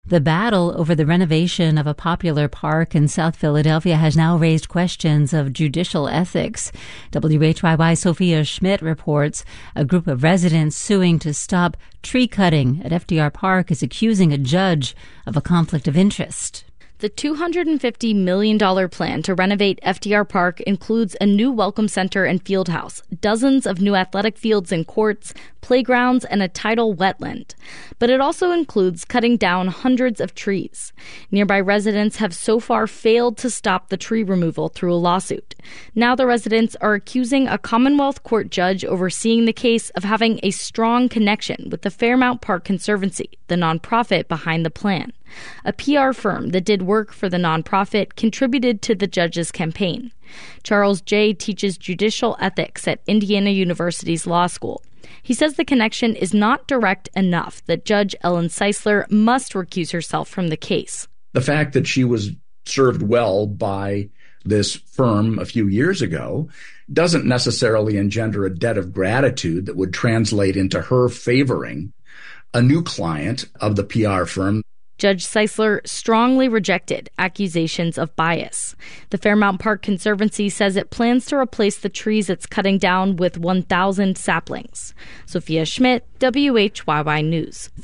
The battle over the renovation of a popular park in South Philadelphia has now raised questions of judicial ethics. WHYY Sophia Schmidt reports a group of residents suing to stop tree cutting at FDR Park is accusing a judge of a conflict of interest. The $250 million plan to renovate FDR Park includes a new welcome center and field house, dozens of new athletic fields and courts, playgrounds, and a tidal wetland. But it also includes cutting down hundreds of trees. Nearby residents have so far failed to stop the tree removal through a lawsuit. Now the residents are accusing a Commonwealth Court judge overseeing the case of having a strong connection with the Fairmount Park Conservancy, the nonprofit behind the plan. A PR firm that did work for the nonprofit contributed to the judge's campaign. Charles Jay teaches judicial ethics at Indiana University's law school. He says the connection is not direct enough that Judge Ellen Seisler must recuse herself from the case. The fact that she was served well by this firm a few years ago doesn't necessarily engender a debt of gratitude that would translate into her favoring a new client of the PR firm. Judge Seisler strongly rejected accusations of bias. The Fairmount Park Conservancy says it plans to replace the trees it's cutting down with 1,000 saplings. Sophia Schmidt, WHYY News.